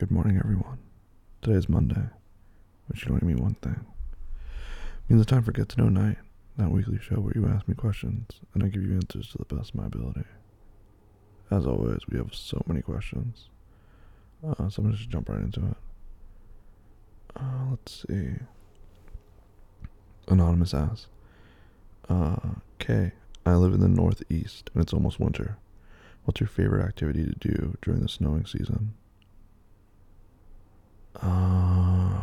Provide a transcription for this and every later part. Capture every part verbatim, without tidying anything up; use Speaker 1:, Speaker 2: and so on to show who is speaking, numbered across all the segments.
Speaker 1: Good morning, everyone. Today is Monday, which should only mean one thing. It means it's time for Get to Know Night, that weekly show where you ask me questions and I give you answers to the best of my ability. As always, we have so many questions, uh, so I'm gonna just jump right into it. Uh, let's see. Anonymous asks, uh, Kay, I live in the Northeast and it's almost winter. What's your favorite activity to do during the snowing season? Uh,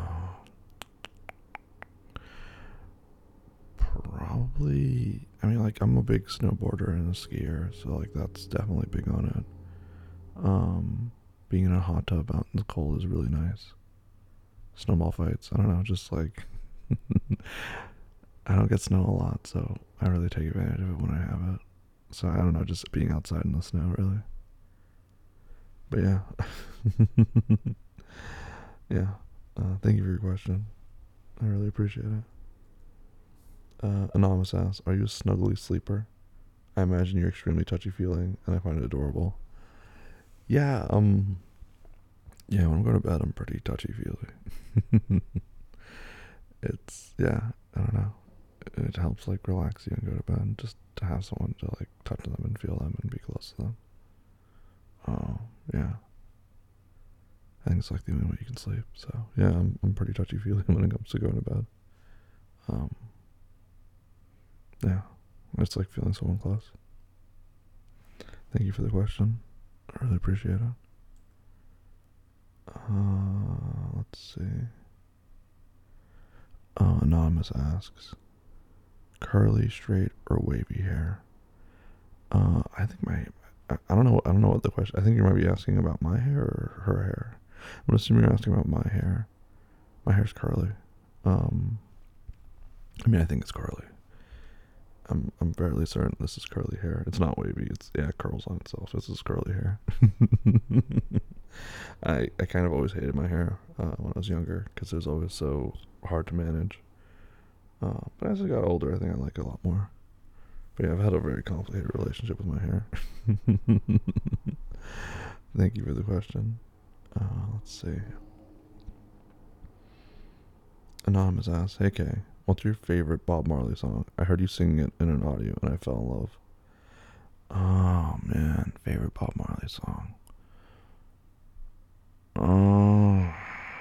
Speaker 1: probably. I mean, like, I'm a big snowboarder and a skier, so like that's definitely big on it. Um, being in a hot tub out in the cold is really nice. Snowball fights. I don't know, just like I don't get snow a lot, so I really take advantage of it when I have it. So I don't know, just being outside in the snow, really. But yeah, yeah. Uh, thank you for your question. I really appreciate it. Uh, Anonymous asks, "Are you a snuggly sleeper? I imagine you're extremely touchy-feeling, and I find it adorable." Yeah, um, yeah. When I'm going to bed, I'm pretty touchy-feely. It's yeah. I don't know. It helps like relax you and go to bed. Just to have someone to like touch them and feel them and be close to them. Oh yeah. I think it's like the only way you can sleep. So yeah, I'm I'm pretty touchy-feely when it comes to going to bed. Um, yeah, it's like feeling someone close. Thank you for the question. I really appreciate it. Uh, let's see. Uh, Anonymous asks, curly, straight, or wavy hair? Uh, I think my, I, I don't know, I don't know what the question. I think you might be asking about my hair or her hair. I'm assuming you're asking about my hair. My hair's curly. Um, I mean, I think it's curly. I'm I'm fairly certain this is curly hair. It's not wavy. It's yeah, it curls on itself. This is curly hair. I I kind of always hated my hair uh, when I was younger because it was always so hard to manage. Uh, but as I got older, I think I like it a lot more. But yeah, I've had a very complicated relationship with my hair. Thank you for the question. Uh, let's see. Anonymous asks, "Hey Kay, what's your favorite Bob Marley song? I heard you singing it in an audio and I fell in love." Oh man, favorite Bob Marley song. Oh,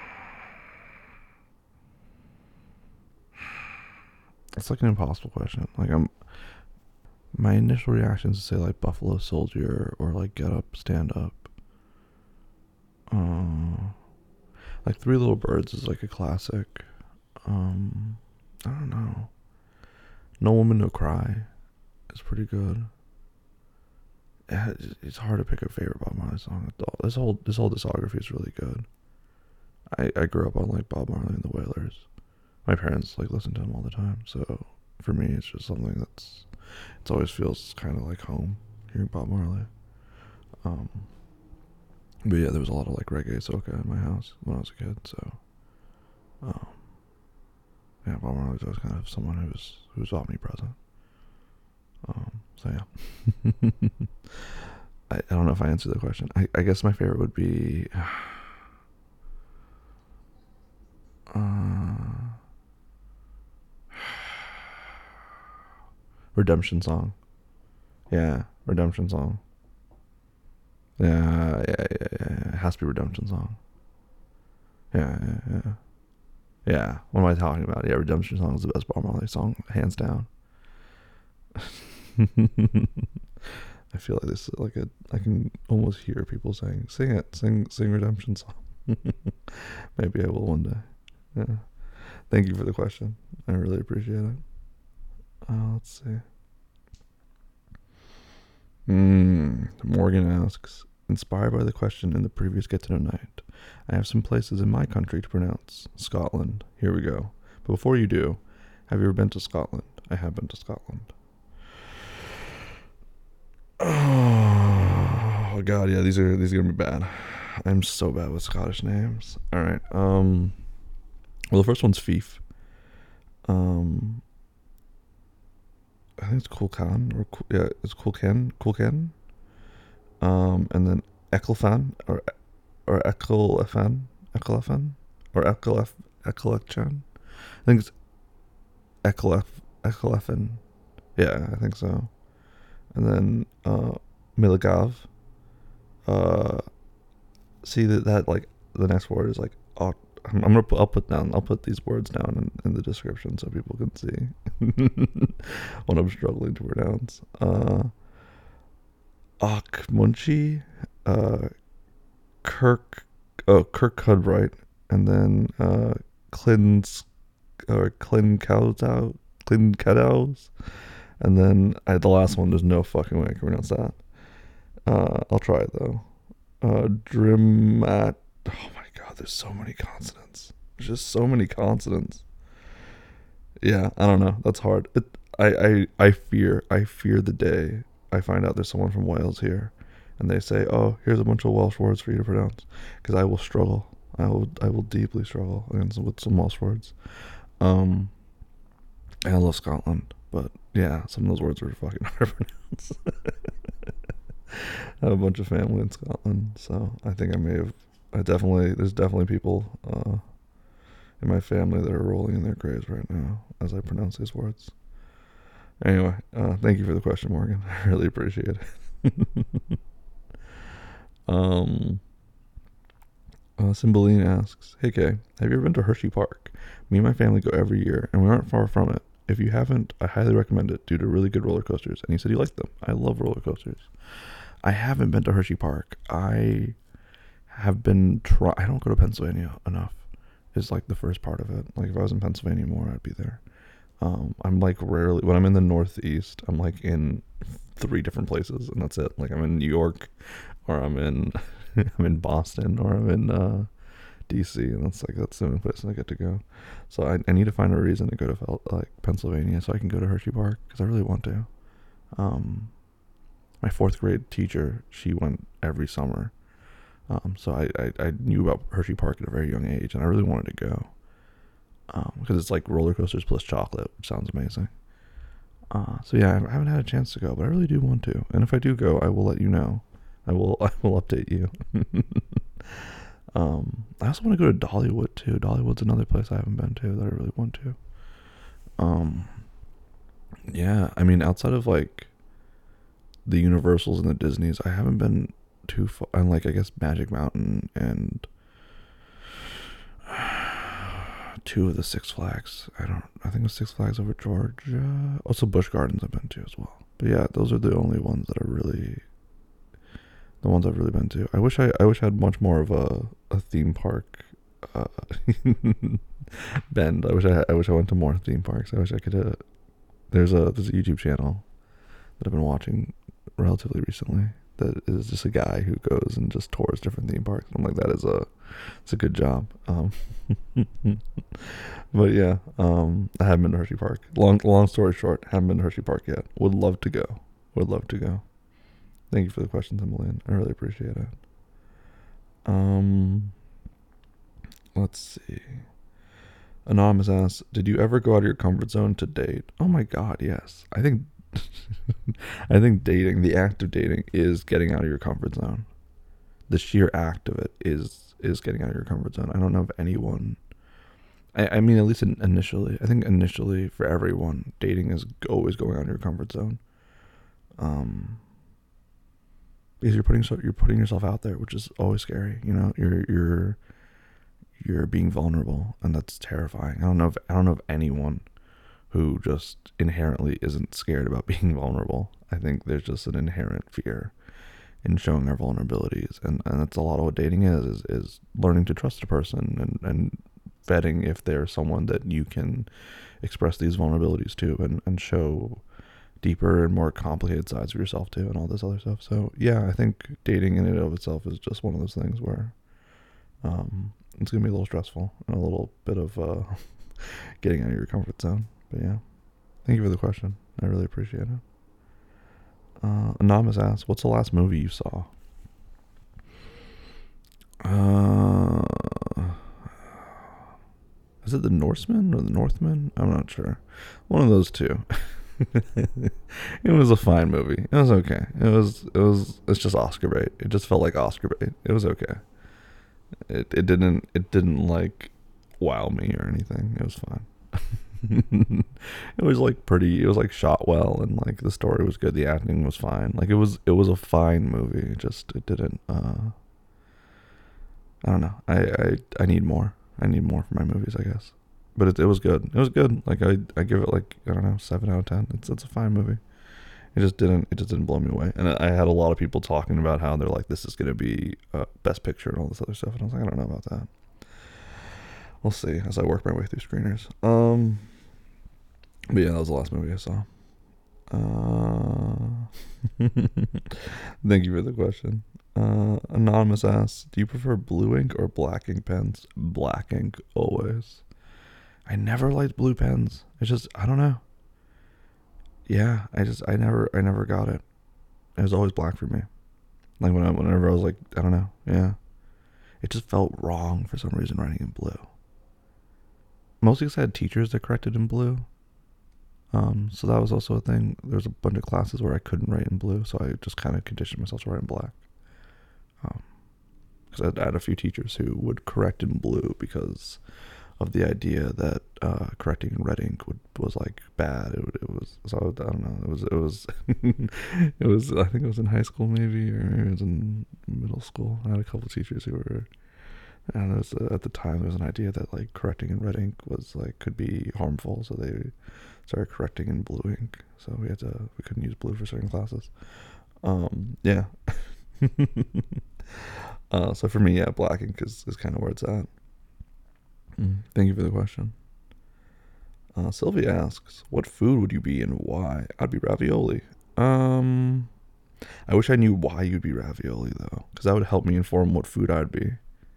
Speaker 1: it's like an impossible question. Like I'm, my initial reaction is to say like Buffalo Soldier or like Get Up, Stand Up. Uh, like Three Little Birds is like a classic. Um, I don't know. No Woman No Cry is pretty good. Yeah, it's hard to pick a favorite Bob Marley song. This whole this whole discography is really good. I, I grew up on like Bob Marley and the Wailers. My parents like listen to him all the time, so for me it's just something that's it always feels kind of like home hearing Bob Marley. Um, but yeah, there was a lot of like reggae soca in my house when I was a kid, so um, yeah, Bob Marley was always kind of someone who was who was omnipresent. Um, so yeah, I, I don't know if I answered the question. I, I guess my favorite would be. Uh, Redemption Song. Yeah, Redemption Song. Yeah, yeah, yeah, yeah. It has to be Redemption Song. Yeah, yeah, yeah. Yeah. What am I talking about? Yeah, Redemption Song is the best Bob Marley song, hands down. I feel like this is like a. I can almost hear people saying, "Sing it, sing, sing Redemption Song." Maybe I will one day. Yeah. Thank you for the question. I really appreciate it. Uh, let's see. Mm, Morgan asks, inspired by the question in the previous Get to Know Night, I have some places in my country to pronounce. Scotland. Here we go. But before you do, have you ever been to Scotland? I have been to Scotland. Oh god, yeah, these are these are gonna be bad. I'm so bad with Scottish names. All right. Um. Well, the first one's Fief. Um. I think it's Kulkan or yeah, it's Kulken. Kulken. Um, and then Ecclefan or or Ekelefn, Ekelefn, or Ekelef, Ekelefchen. I think it's Ekelef, Ekelefn. Yeah, I think so. And then uh, Milagav. Uh, see that that like the next word is like. Oh, I'm, I'm gonna put, I'll put down. I'll put these words down in, in the description so people can see what I'm struggling to pronounce. Uh, Akmunchi, uh, Kirk, oh Kirkcudbright, and then uh, Clins or Clincoudow, Clincadows, and then I, the last one. There's no fucking way I can pronounce that. Uh, I'll try it though. Uh, Drimat. Oh my god, there's so many consonants. There's just so many consonants. Yeah, I don't know. That's hard. It, I, I, I fear, I fear the day I find out there's someone from Wales here, and they say, "Oh, here's a bunch of Welsh words for you to pronounce," because I will struggle. I will, I will deeply struggle against with some Welsh words. Um, and I love Scotland, but yeah, some of those words are fucking hard to pronounce. I have a bunch of family in Scotland, so I think I may have. I definitely, there's definitely people uh, in my family that are rolling in their graves right now as I pronounce these words. Anyway, uh, thank you for the question, Morgan. I really appreciate it. um, uh, Cymbeline asks, "Hey Kay, have you ever been to Hershey Park? Me and my family go every year, and we aren't far from it. If you haven't, I highly recommend it due to really good roller coasters." And you said you like them. I love roller coasters. I haven't been to Hershey Park. I have been try. I don't go to Pennsylvania enough. Is like the first part of it. Like if I was in Pennsylvania more, I'd be there. Um, I'm like rarely when I'm in the Northeast. I'm like in three different places, and that's it. Like I'm in New York, or I'm in I'm in Boston, or I'm in uh, D C, and that's like that's the only place I get to go. So I, I need to find a reason to go to like Pennsylvania so I can go to Hershey Park because I really want to. Um, my fourth grade teacher, she went every summer. Um, so I, I, I knew about Hershey Park at a very young age, and I really wanted to go. Um, because it's like roller coasters plus chocolate, which sounds amazing. Uh, so yeah, I haven't had a chance to go, but I really do want to. And if I do go, I will let you know. I will, I will update you. um, I also want to go to Dollywood too. Dollywood's another place I haven't been to that I really want to. Um, yeah, I mean, outside of like the Universals and the Disneys, I haven't been too far. And like, I guess Magic Mountain and two of the Six Flags. I don't, I think it was Six Flags over Georgia. Also Busch Gardens I've been to as well. But yeah, those are the only ones that are really, the ones I've really been to. I wish I, I wish I had much more of a, a theme park uh, bend. I wish I, I wish I went to more theme parks. I wish I could, uh, there's a, there's a YouTube channel that I've been watching relatively recently that is just a guy who goes and just tours different theme parks. I'm like, that is a, it's a good job. Um, but yeah, um, I haven't been to Hershey Park. Long, long story short, haven't been to Hershey Park yet. Would love to go. Would love to go. Thank you for the question, Emily. I really appreciate it. Um, let's see. Anonymous asks, did you ever go out of your comfort zone to date? Oh my God, yes. I think I think dating, the act of dating, is getting out of your comfort zone. The sheer act of it is is getting out of your comfort zone. I don't know if anyone, I, I mean, at least in, initially, I think initially for everyone, dating is always going out of your comfort zone. Um, because you're putting so you're putting yourself out there, which is always scary. You know, you're you're you're being vulnerable, and that's terrifying. I don't know if I don't know if anyone who just inherently isn't scared about being vulnerable. I think there's just an inherent fear in showing our vulnerabilities, and, and that's a lot of what dating is, is, is learning to trust a person and, and vetting if they're someone that you can express these vulnerabilities to and, and show deeper and more complicated sides of yourself to and all this other stuff. So yeah, I think dating in and of itself is just one of those things where um, it's going to be a little stressful and a little bit of uh, getting out of your comfort zone. But yeah, thank you for the question. I really appreciate it. Uh, Anonymous asks, what's the last movie you saw? Uh, is it The Norseman or The Northman? I'm not sure. One of those two. It was a fine movie. It was okay. It was, it was, it's just Oscar bait. It just felt like Oscar bait. It was okay. It it didn't it didn't like wow me or anything. It was fine. It was like pretty. It was like shot well, and like the story was good. The acting was fine. Like it was it was a fine movie. It just it didn't. Uh, I don't know. I, I I need more. I need more for my movies, I guess. But it it was good. It was good. Like I I give it like I don't know seven out of ten. It's it's a fine movie. It just didn't it just didn't blow me away. And I I had a lot of people talking about how they're like this is gonna be uh, best picture and all this other stuff. And I was like I don't know about that. We'll see as I work my way through screeners. Um, but yeah, that was the last movie I saw. Uh, thank you for the question. Uh, Anonymous asks, do you prefer blue ink or black ink pens? Black ink, always. I never liked blue pens. It's just, I don't know. Yeah, I just, I never, I never got it. It was always black for me. Like when I, whenever I was like, I don't know. Yeah. It just felt wrong for some reason writing in blue. Mostly because I had teachers that corrected in blue. Um, so that was also a thing. There was a bunch of classes where I couldn't write in blue, so I just kind of conditioned myself to write in black. Um, because I had a few teachers who would correct in blue because of the idea that uh, correcting in red ink would was like bad. It, it was so I don't know. It was it was it was I think it was in high school maybe, or maybe it was in middle school. I had a couple of teachers who were, and there was, uh, at the time there was an idea that like correcting in red ink was like could be harmful, so they started correcting in blue ink. So we had to we couldn't use blue for certain classes. Um, yeah. uh, so for me, yeah, black ink is, is kind of where it's at. Mm, thank you for the question. Uh, Sylvia asks, what food would you be and why? I'd be ravioli. Um, I wish I knew why you'd be ravioli though, because that would help me inform what food I'd be.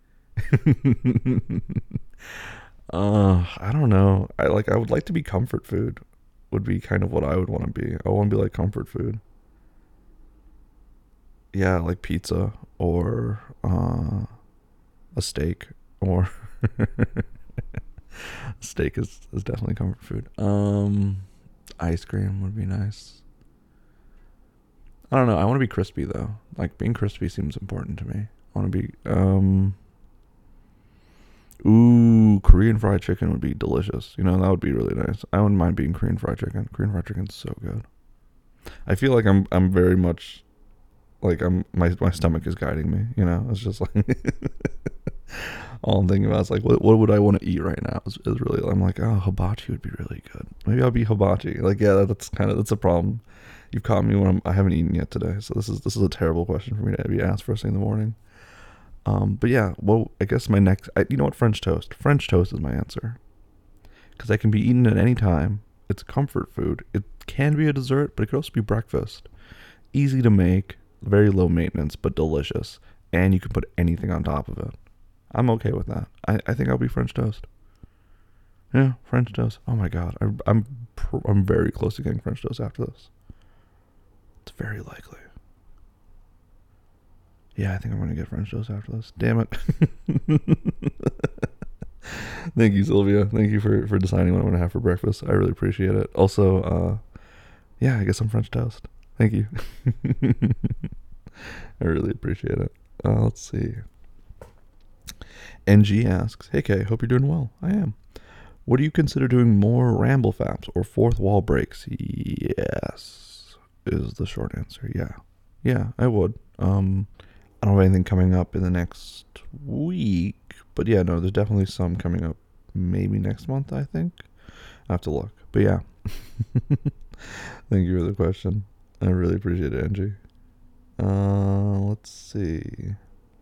Speaker 1: uh, I don't know. I like. I would like to be comfort food. Would be kind of what I would want to be. I want to be like comfort food. Yeah, like pizza or uh, a steak or steak is, is definitely comfort food. Um, ice cream would be nice. I don't know. I want to be crispy though. Like being crispy seems important to me. I want to be. Um, ooh, Korean fried chicken would be delicious. You know, that would be really nice. I wouldn't mind being Korean fried chicken. Korean fried chicken's so good. I feel like I'm I'm very much like I'm my my stomach is guiding me. You know, it's just like all I'm thinking about is like what what would I want to eat right now? Is, is really I'm like oh hibachi would be really good. Maybe I'll be hibachi. Like yeah, that's kind of that's a problem. You've caught me when I'm, I haven't eaten yet today, so this is this is a terrible question for me to be asked first thing in the morning. Um, but yeah, well, I guess my next, I, you know what, French toast. French toast is my answer because I can be eaten at any time. It's comfort food. It can be a dessert, but it could also be breakfast. Easy to make, very low maintenance, but delicious, and you can put anything on top of it. I'm okay with that. I, I think I'll be French toast. Yeah, French toast. Oh my god, I, I'm pr- I'm very close to getting French toast after this. It's very likely. Yeah, I think I'm going to get French toast after this. Damn it. Thank you, Sylvia. Thank you for, for deciding what I'm going to have for breakfast. I really appreciate it. Also, uh, yeah, I guess I'm French toast. Thank you. I really appreciate it. Uh, let's see. N G asks, hey Kay, hope you're doing well. I am. Would you consider doing more ramble faps or fourth wall breaks? Yes, is the short answer. Yeah. Yeah, I would. Um, I don't have anything coming up in the next week, but yeah, no, there's definitely some coming up maybe next month, I think. I have to look. But yeah. Thank you for the question. I really appreciate it, Angie. Uh, let's see.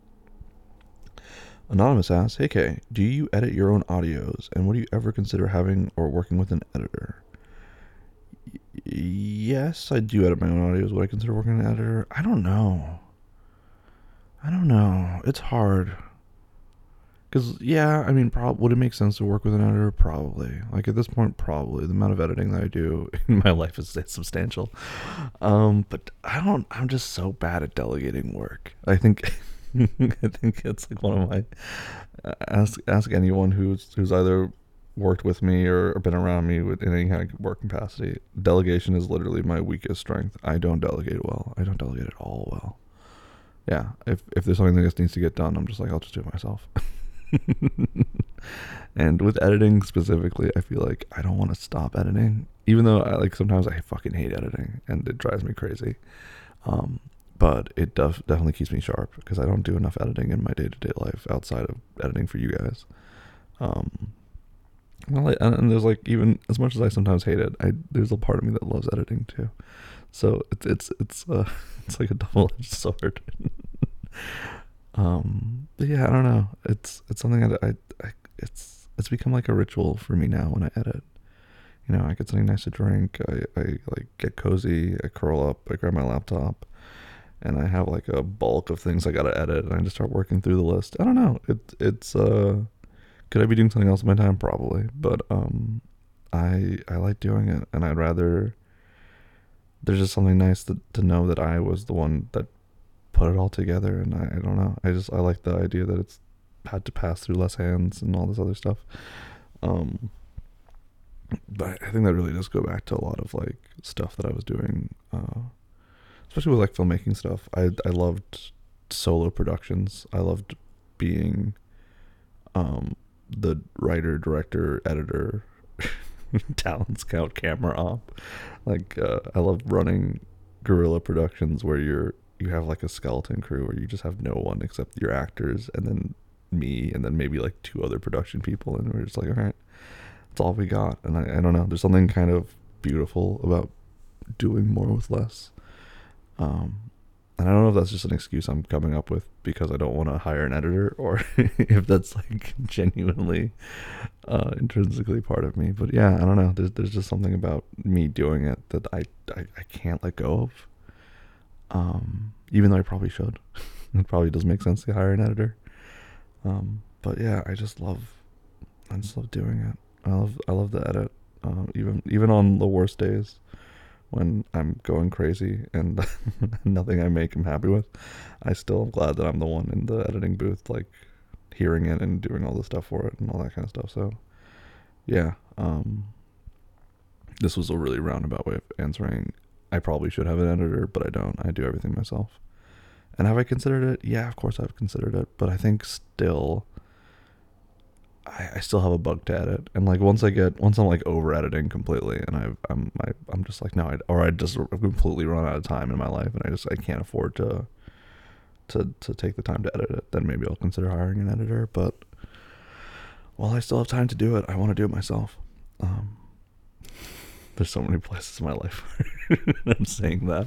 Speaker 1: Anonymous asks, hey Kay, do you edit your own audios, and would you ever consider having or working with an editor? Y- yes, I do edit my own audios. Would I consider working with an editor? I don't know. I don't know. It's hard. Because, yeah, I mean, prob- would it make sense to work with an editor? Probably. Like, at this point, probably. The amount of editing that I do in my life is substantial. Um, but I don't, I'm just so bad at delegating work. I think, I think it's like one of my, uh, ask, ask anyone who's, who's either worked with me or, or been around me with in any kind of work capacity. Delegation is literally my weakest strength. I don't delegate well. I don't delegate at all well. yeah, if if there's something that just needs to get done, I'm just like, I'll just do it myself. And with editing specifically, I feel like I don't want to stop editing, even though I like sometimes I fucking hate editing and it drives me crazy. Um, but it does definitely keeps me sharp because I don't do enough editing in my day to day life outside of editing for you guys. Um, well, and, and there's like even as much as I sometimes hate it, I there's a part of me that loves editing too. So it's it's it's uh, it's like a double edged sword. um, but yeah, I don't know. It's it's something that I, I it's it's become like a ritual for me now when I edit. You know, I get something nice to drink. I, I like get cozy. I curl up. I grab my laptop, and I have like a bulk of things I gotta edit, and I just start working through the list. I don't know. It it's uh, could I be doing something else in my time? Probably, but um, I I like doing it, and I'd rather. There's just something nice to to know that I was the one that put it all together, and I, I don't know. I just I like the idea that it's had to pass through less hands and all this other stuff. Um, but I think that really does go back to a lot of like stuff that I was doing, uh, especially with like filmmaking stuff. I I loved solo productions. I loved being um, the writer, director, editor, talent scout, camera op. Like uh, I love running guerrilla productions where you're you have like a skeleton crew where you just have no one except your actors and then me and then maybe like two other production people, and we're just like, all right, that's all we got. And I, I don't know, there's something kind of beautiful about doing more with less. Um, and I don't know if that's just an excuse I'm coming up with because I don't want to hire an editor, or if that's like genuinely uh, intrinsically part of me. But yeah, I don't know. There's there's just something about me doing it that I I, I can't let go of. Um, even though I probably should. It probably does make sense to hire an editor. Um, but yeah, I just love I just love doing it. I love I love the edit. Um, even even on the worst days when I'm going crazy and nothing I make I'm happy with, I still am glad that I'm the one in the editing booth, like hearing it and doing all the stuff for it and all that kind of stuff. So yeah, um, this was a really roundabout way of answering. I probably should have an editor, but I don't. I do everything myself. And have I considered it? Yeah, of course I've considered it, but I think still I, I still have a bug to edit, and like once I get once I'm like over editing completely, and I I'm I, I'm just like no, I or I just completely run out of time in my life, and I just I can't afford to to to take the time to edit it. Then maybe I'll consider hiring an editor. But while I still have time to do it, I want to do it myself. Um, there's so many places in my life where I'm saying that.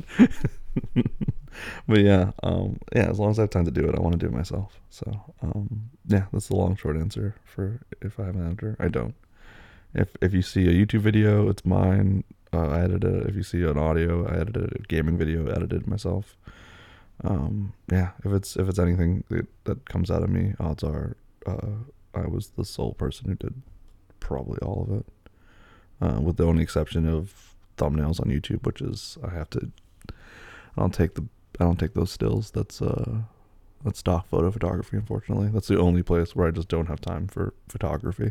Speaker 1: But yeah, um, yeah, as long as I have time to do it, I want to do it myself. So, um, yeah, that's the long short answer for if I have an editor. I don't. If if you see a YouTube video, it's mine. Uh, I edited it. If you see an audio, I edited it. A gaming video, I edited myself. Um, yeah, if it's if it's anything that, that comes out of me, odds are uh, I was the sole person who did probably all of it, uh, with the only exception of thumbnails on YouTube, which is I have to. I don't take the I don't take those stills. That's uh that's stock photo photography, unfortunately. That's the only place where I just don't have time for photography.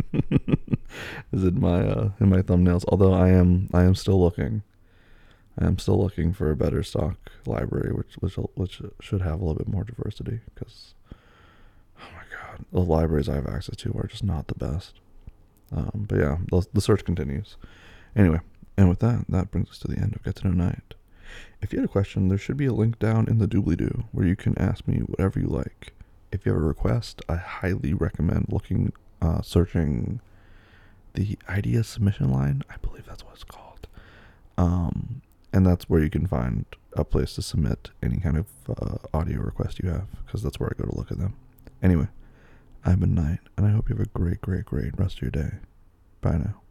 Speaker 1: Is in my uh in my thumbnails. Although I am I am still looking. I am still looking for a better stock library, which which which should have a little bit more diversity, because oh my god, the libraries I have access to are just not the best. Um, but yeah, the, the search continues. Anyway, and with that, that brings us to the end of Get to Know Night. If you had a question, there should be a link down in the doobly-doo where you can ask me whatever you like. If you have a request, I highly recommend looking, uh, searching the idea submission line. I believe that's what it's called. Um, and that's where you can find a place to submit any kind of uh, audio request you have, because that's where I go to look at them. Anyway, I've been Knight, and I hope you have a great, great, great rest of your day. Bye now.